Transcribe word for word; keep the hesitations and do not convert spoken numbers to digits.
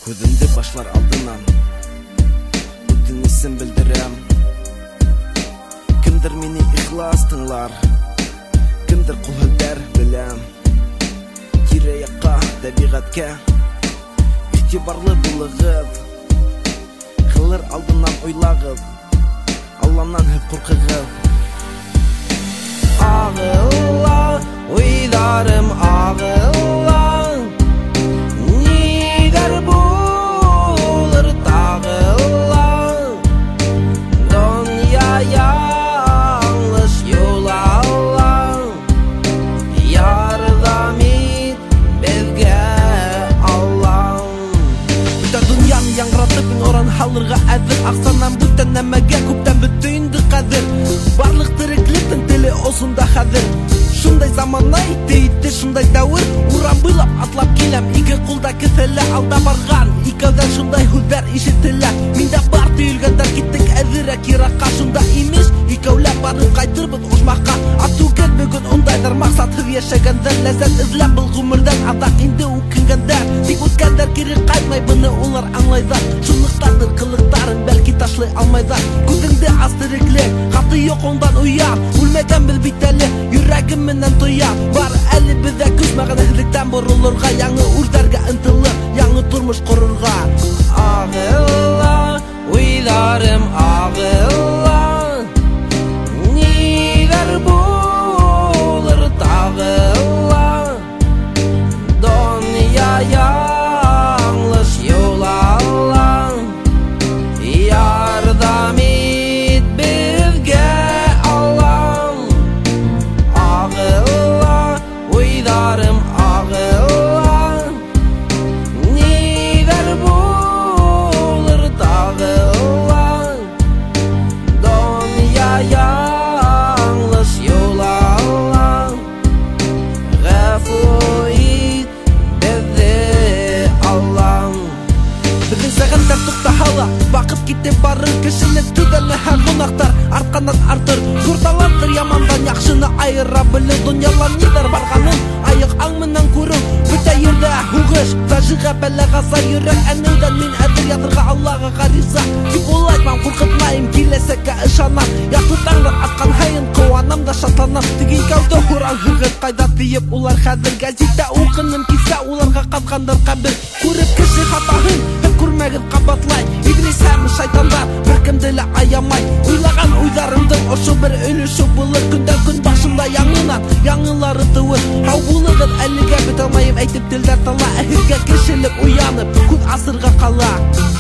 Көзімді башлар алдынан өтінісін білдірем. Кімдір мені ихлас тыңлар, кімдір құлыдар білем. Тираяққа, табиғатқа ихтибарлы болығыз, қылыр алдынан ойлағыз, Алламнан хеп қорқығыз. Ағылла, ойларым ағылла, нидер болыр тағылла, дөнья яңлыш жол алла, ярдам ет безге Аллам. Бүйтә дөньяны яңратып, мин оран халырга әзер, ақсаннан бүтән нәмәгә күптән бүтінді қадір. Барлық тірекліктің тілі осында хәзір. Шундай заманай дейті, шундай дәуір. Уран бұйлап атлап келем, ике қолда кісілі алда барған. Икәуден шундай хүлдер ишетілі. Миндә бар түйілгендер кеттік әзірек ираққа. Шунда имеш, икәуләп барып қайтырбыз ошмаққа. Атугел бүгін ондайдар мақсатсыз яшәгәндер. Ләззәт эзләп бұл ғұмырдан адақ инде үкінгәндер. Тик үткәндер кире қайтмай, бұны олар аңлайдар. Шунлықтардыр қылықтарын бәлки ташлай алмайдар. Күзіңде аз тіреклік, қаты йоқ ондан уян. Үлмәгән біз бит әле, йөрәгем менән тоян. Бар әле бездә күз мәгънәһеҙлектән боролорға, яңы үрдәргә ынтылып, яңы тормыш ҡорорға. Ағылла, уйларым ағылла, нидер булыр тағылла, донъя яңлыш юл алла, ярдам ит безгә Аллам. Ағылла, уйларым ағылла, нидер булыр тағылла, донъя яңлыш юл алла, ғәфу ит безне Аллам. Біздің сәғәттәр туқтаһала, бақыт китеп барыр, кешене түгәлме һәм гөнаһтар артҡандан артыр. Ҙур ямандан яҡшыны айыра белеү, донъяла ниҙәр барғанын айыҡ аң менән күреү. Бөтә ерҙә һуғыш, фажиғә, бәлә-ғаза, йөрәк әнеүҙән мин әҙер яҙырға Аллаға ғариза. Тик улайтмам, ҡурҡытмайым, киләсәккә ышанам. Яҡты таңдар атҡан һайын ҡыуанам да шатланам. Теге икәүҙе һорағыһығыҙ ҡайҙа тиеп улар хәҙер. Гәзиттә уҡыным кисә, уларға ҡаҙғандар ҡәбер. Күреп кеше хатаһын, һеҙ күрмәгеҙ ҡабатлай. Иблис һәм шайтандар бер кемде лә аямай. Уйлаған уйҙарымдың ошо бер өлөшө булыр. Көндән-көн башымда яңынан яңылары тыуыр. Һау булығыҙ, әлегә бөтә алмайым әйтеп телдәр тала. Ә һеҙгә кешелек уянып, күҙ асырға ҡала.